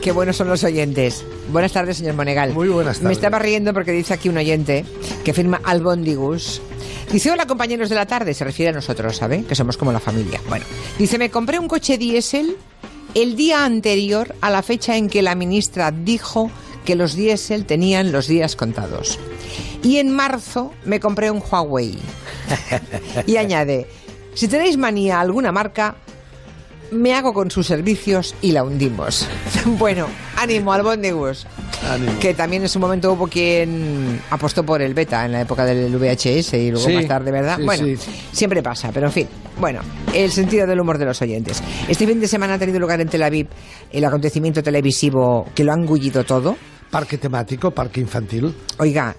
qué buenos son los oyentes. Buenas tardes, señor Monegal. Muy buenas tardes. Me estaba riendo porque dice aquí un oyente que firma Albondigus. Dice, hola compañeros de la tarde, se refiere a nosotros, ¿sabe? Que somos como la familia. Bueno, dice, me compré un coche diésel el día anterior a la fecha en que la ministra dijo que los diésel tenían los días contados. Y en marzo me compré un Huawei. Y añade, si tenéis manía a alguna marca, me hago con sus servicios y la hundimos. Bueno, ánimo, Albondigus. Ánimo. Que también en su momento hubo quien apostó por el beta en la época del VHS y luego más tarde, ¿verdad? Sí, bueno, sí. Siempre pasa, pero en fin. Bueno, el sentido del humor de los oyentes. Este fin de semana ha tenido lugar en Tel Aviv el acontecimiento televisivo que lo ha engullido todo. Parque temático, parque infantil. Oiga,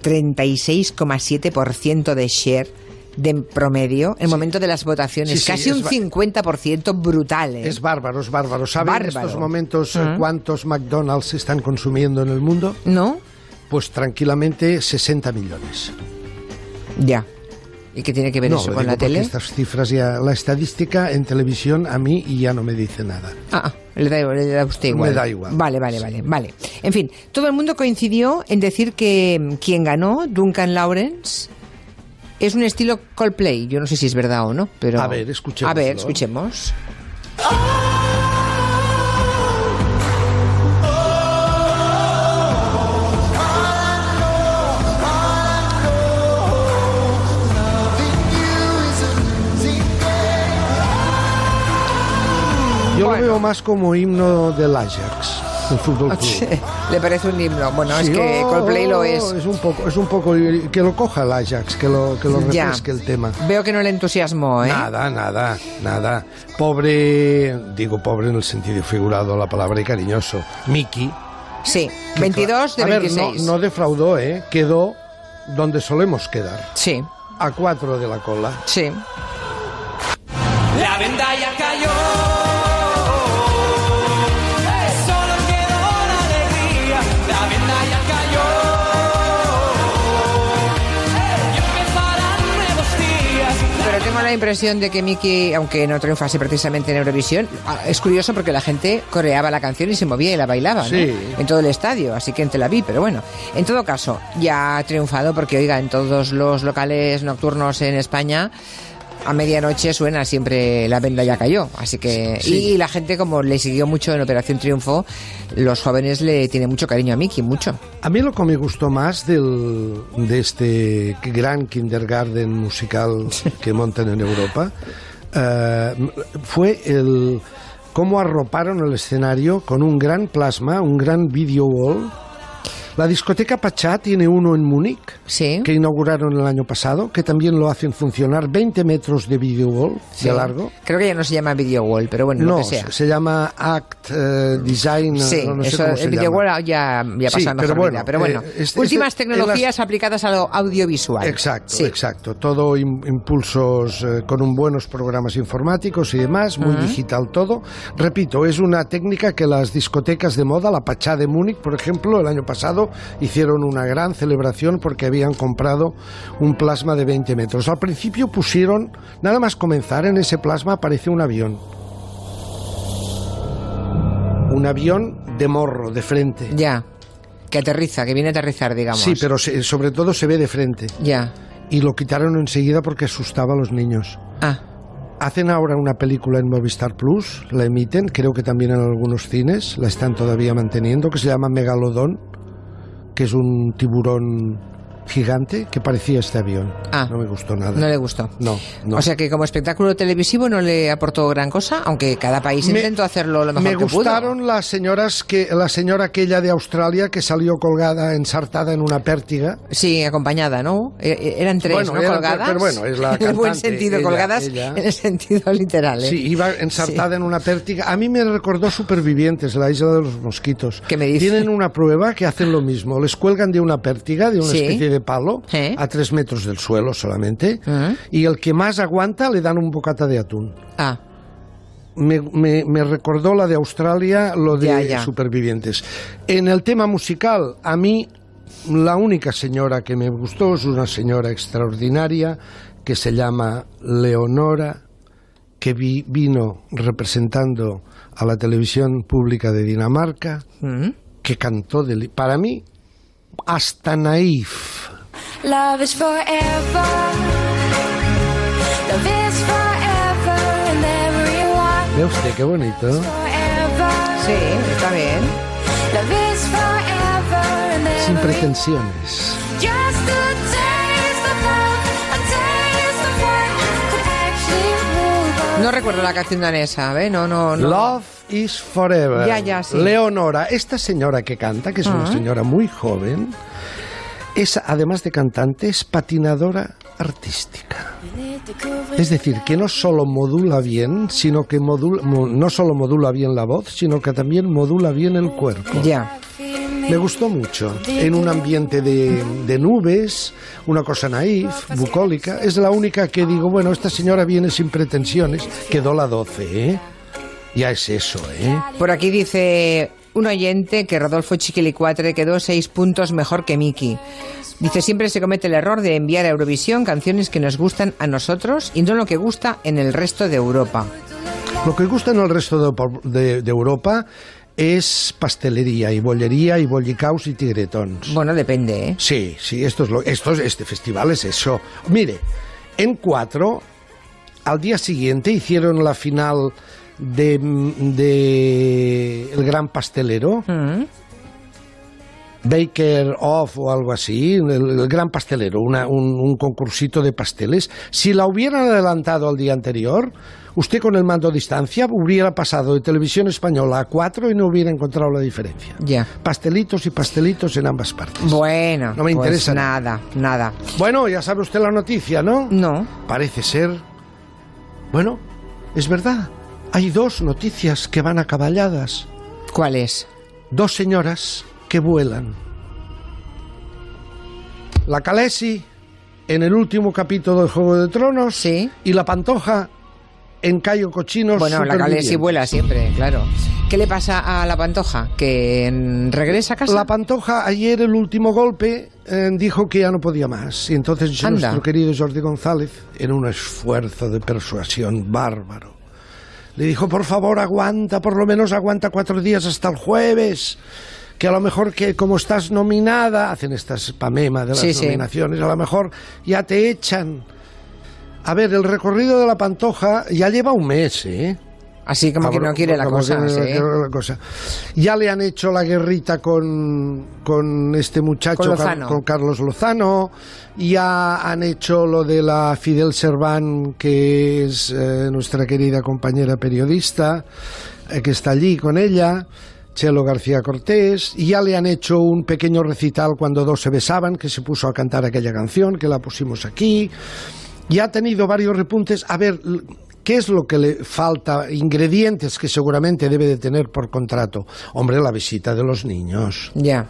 36,7% de share de promedio en el momento de las votaciones. Sí, casi un 50% brutal, ¿eh? Es bárbaro, es bárbaro. ¿Saben en Bárbaro. estos momentos cuántos McDonald's se están consumiendo en el mundo? ¿No? Pues tranquilamente 60 millones. Ya. ¿Y qué tiene que ver eso lo con digo la tele? porque estas cifras ya... La estadística en televisión a mí ya no me dice nada. Le da usted igual. Me da igual. Vale. En fin, todo el mundo coincidió en decir que quien ganó, Duncan Lawrence, es un estilo Coldplay. Yo no sé si es verdad o no, pero... A ver, escuchemos. A ver, escuchemos. Yo Bueno. lo veo más como himno del Ajax, el fútbol club. Le parece un himno. Bueno, Sí, es que Coldplay lo es. Es un poco que lo coja el Ajax, que lo Ya. refresque el tema. Veo que no le entusiasmó, ¿eh? Nada. Pobre en el sentido figurado, la palabra y cariñoso. Mickey. Sí, 22 de A ver, 26. no defraudó, quedó donde solemos quedar, Sí, a 4 de la cola. sí. La venda ya cayó. Solo quedó la alegría. La venda ya cayó. Y empezarán nuevos días. Pero tengo la impresión de que Miki, aunque no triunfase precisamente en Eurovisión, es curioso porque la gente coreaba la canción y se movía y la bailaba, ¿no? Sí. En todo el estadio, así que en Tel Aviv, pero bueno. En todo caso, ya ha triunfado porque, oiga, en todos los locales nocturnos en España, a medianoche suena siempre La venda ya cayó, así que... Sí. Y la gente, como le siguió mucho en Operación Triunfo, los jóvenes le tienen mucho cariño a Miki, mucho. A mí lo que me gustó más de este gran kindergarten musical que montan en Europa fue cómo arroparon el escenario con un gran plasma, un gran video wall. La discoteca Pachá tiene uno en Múnich, Sí. que inauguraron el año pasado, que también lo hacen funcionar, 20 metros de video wall Sí. de largo. Creo que ya no se llama Video Wall, pero bueno, lo No, que sea. se llama Act Design, Sí, no sé eso, cómo se el video llama. wall ya pasa Sí, a mejor pero bueno, vida. Pero bueno, últimas tecnologías aplicadas a lo audiovisual. Exacto, Sí. exacto. Todo impulsos con buenos programas informáticos y demás, muy digital todo. Repito, es una técnica que las discotecas de moda, la Pachá de Múnich, por ejemplo, el año pasado hicieron una gran celebración porque habían comprado un plasma de 20 metros. Al principio pusieron, nada más comenzar, en ese plasma aparece un avión. Un avión de morro, de frente. Ya, que aterriza, que viene a aterrizar, digamos. Sí, pero sobre todo se ve de frente. Ya. Y lo quitaron enseguida porque asustaba a los niños. Hacen ahora una película en Movistar Plus, la emiten, creo que también en algunos cines, la están todavía manteniendo, que se llama Megalodón, que es un tiburón gigante que parecía este avión. No me gustó nada. No le gustó. No. O sea que como espectáculo televisivo no le aportó gran cosa, aunque cada país intentó hacerlo lo mejor que pudo. Me gustaron la señora aquella de Australia que salió colgada, ensartada en una pértiga. Sí, acompañada, ¿no? Eran tres, Bueno, ¿no? Colgadas. pero bueno, es la en el buen cantante, sentido, ella, colgadas ella. en el sentido literal, ¿eh? Sí, iba ensartada en una pértiga. A mí me recordó Supervivientes, la isla de los mosquitos. ¿Qué me dice? Tienen una prueba que hacen lo mismo. Les cuelgan de una pértiga, de una especie de palo, a 3 metros del suelo solamente, y el que más aguanta le dan un bocata de atún. Me recordó la de Australia, lo de Supervivientes. En el tema musical, a mí la única señora que me gustó es una señora extraordinaria que se llama Leonora que vino representando a la televisión pública de Dinamarca, que cantó, para mí, hasta naif. Love is forever. Love is forever and everyone. ¿Ve usted qué bonito? Forever. Sí, está bien. Love is forever and Sin everyone. pretensiones. Just a taste of love, a taste of what could actually move us. No recuerdo la canción danesa, ¿ve? No. Love is forever. Ya, sí. Leonora, esta señora que canta, que es una señora muy joven, es, además de cantante, es patinadora artística. Es decir, que no solo modula bien, sino que no solo modula bien la voz, sino que también modula bien el cuerpo. Ya. Me gustó mucho. En un ambiente de nubes, una cosa naif, bucólica. Es la única que digo, bueno, esta señora viene sin pretensiones. Quedó la 12, ¿eh? Ya es eso, ¿eh? Por aquí dice un oyente que Rodolfo Chiquilicuatre quedó 6 puntos mejor que Miki. Dice, siempre se comete el error de enviar a Eurovisión canciones que nos gustan a nosotros y no lo que gusta en el resto de Europa. Lo que gusta en el resto de Europa es pastelería y bollería y bollicaus y tigretons. Bueno, depende, ¿eh? Sí, este festival es eso. Mire, en 4, al día siguiente hicieron la final de El Gran Pastelero. Baker Off o algo así, el Gran Pastelero, un concursito de pasteles. Si la hubieran adelantado al día anterior, usted con el mando a distancia hubiera pasado de Televisión Española a 4 y no hubiera encontrado la diferencia. Ya. Pastelitos y pastelitos en ambas partes. Bueno, no me interesa pues nada. Bueno, ya sabe usted la noticia, ¿no? No. Parece ser... Bueno, es verdad. Hay 2 noticias que van acaballadas. ¿Cuál es? 2 señoras que vuelan. La Khaleesi en el último capítulo de Juego de Tronos, Sí. y la Pantoja en Cayo Cochinos. Bueno, la Khaleesi vuela siempre, claro. ¿Qué le pasa a la Pantoja? ¿Que regresa a casa? La Pantoja ayer, el último golpe, dijo que ya no podía más. Y entonces Anda. nuestro querido Jordi González, en un esfuerzo de persuasión bárbaro, le dijo, por favor, aguanta, por lo menos aguanta 4 días hasta el jueves, que a lo mejor, que como estás nominada, hacen estas pamema de las nominaciones, a lo mejor ya te echan. A ver, el recorrido de la Pantoja ya lleva un mes, ¿eh? Así como que no quiere la Como cosa, que no sí. quiere la cosa. Ya le han hecho la guerrita con este muchacho, Con Lozano. con Carlos Lozano. Ya han hecho lo de la Fidel Serván, que es nuestra querida compañera periodista, que está allí con ella. Chelo García Cortés, y ya le han hecho un pequeño recital cuando 2 se besaban, que se puso a cantar aquella canción, que la pusimos aquí. Ya ha tenido varios repuntes. A ver, ¿qué es lo que le falta? Ingredientes que seguramente debe de tener por contrato. Hombre, la visita de los niños. Ya.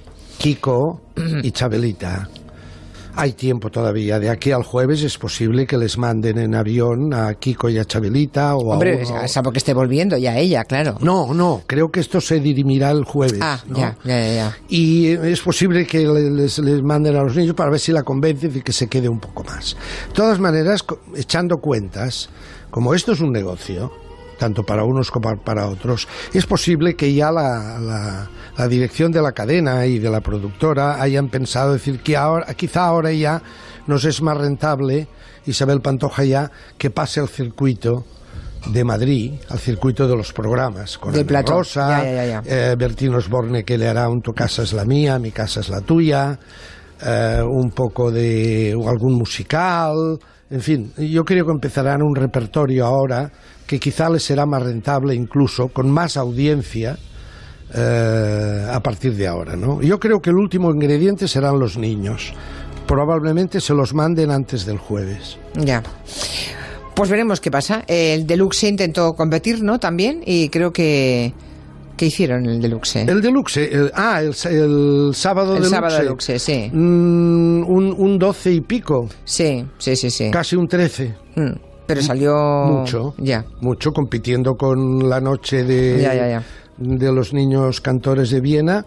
Kiko y Chabelita. Hay tiempo todavía. De aquí al jueves es posible que les manden en avión a Kiko y a Chabelita. O Hombre, a uno. salvo que esté volviendo ya ella, claro. No, creo que esto se dirimirá el jueves. Ah, ¿no? ya. Y es posible que les manden a los niños para ver si la convencen y que se quede un poco más. De todas maneras, echando cuentas, como esto es un negocio, tanto para unos como para otros, es posible que ya la dirección de la cadena y de la productora hayan pensado decir que quizá ahora ya nos es más rentable, Isabel Pantoja ya, que pase al circuito de Madrid, al circuito de los programas, con Del Ana plató. Rosa, Ya. Bertín Osborne, que le hará un Tu casa es la mía, mi casa es la tuya, un poco de algún musical, en fin, yo creo que empezarán un repertorio ahora que quizá les será más rentable, incluso con más audiencia, a partir de ahora, ¿no? Yo creo que el último ingrediente serán los niños. Probablemente se los manden antes del jueves. Ya. Pues veremos qué pasa. El Deluxe intentó competir, ¿no? También, y creo que... ¿Qué hicieron en el Deluxe? El Deluxe, el sábado El Deluxe. sábado Deluxe, sí. Un 12 y pico. Sí. Casi un 13. Pero salió... Mucho. Ya. Mucho, compitiendo con la noche de Ya. de los niños cantores de Viena.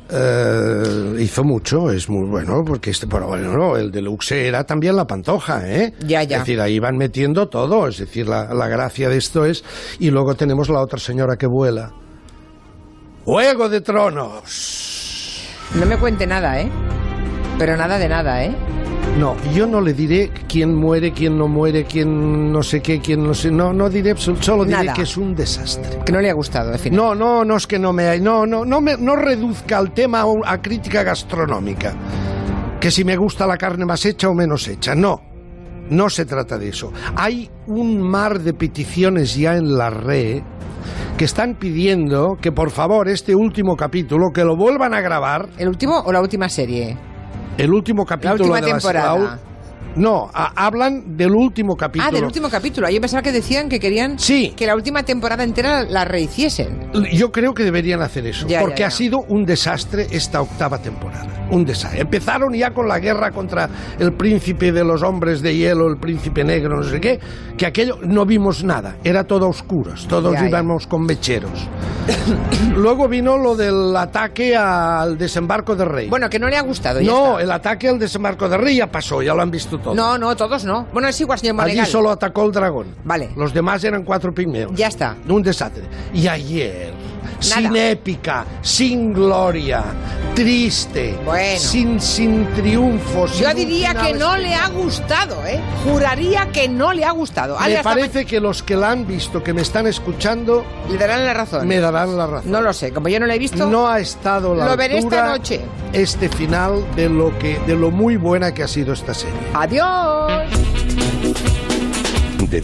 Hizo mucho, es muy bueno, porque pero bueno, no, el deluxe era también la Pantoja, ¿eh? Ya. Es decir, ahí van metiendo todo, es decir, la gracia de esto es... Y luego tenemos la otra señora que vuela. ¡Juego de Tronos! No me cuente nada, ¿eh? Pero nada de nada, ¿eh? No, yo no le diré quién muere, quién no muere, quién no sé qué, quién no sé... No diré, solo diré Nada. que es un desastre. Que no le ha gustado, definitivamente. No es que no reduzca el tema a crítica gastronómica. Que si me gusta la carne más hecha o menos hecha. No se trata de eso. Hay un mar de peticiones ya en la red que están pidiendo que por favor este último capítulo, que lo vuelvan a grabar. ¿El último o la última serie? El último capítulo última de temporada. Hablan del último capítulo. Ah, del último capítulo. Yo pensaba que decían que querían Sí. que la última temporada entera la rehiciesen. Yo creo que deberían hacer eso, Ya, porque ya. ha sido un desastre esta octava temporada. Un desastre. Empezaron ya con la guerra contra el príncipe de los hombres de hielo, el príncipe negro, no sé qué, que aquello no vimos nada, era todo a oscuras, todos Ya. íbamos con mecheros. Luego vino lo del ataque al desembarco de Rey. Bueno, que no le ha gustado. Ya no, está. el ataque al desembarco de Rey ya pasó, ya lo han visto todos. No, todos no. Bueno, es igual, señor Allí Monegal. solo atacó el dragón. Vale. Los demás eran 4 pigmeos. Ya está. Un desastre. Y ayer, Nada. sin épica, sin gloria, triste, Bueno. sin triunfo. sin Yo un diría final que no le ha gustado, ¿eh? Juraría que no le ha gustado. Ale, Me hasta parece que los que la han visto, que me están escuchando, le darán la razón. me darán la razón. No lo sé, como yo no la he visto. No ha estado a la Lo veré esta altura noche. este final de lo muy buena que ha sido esta serie. Adiós.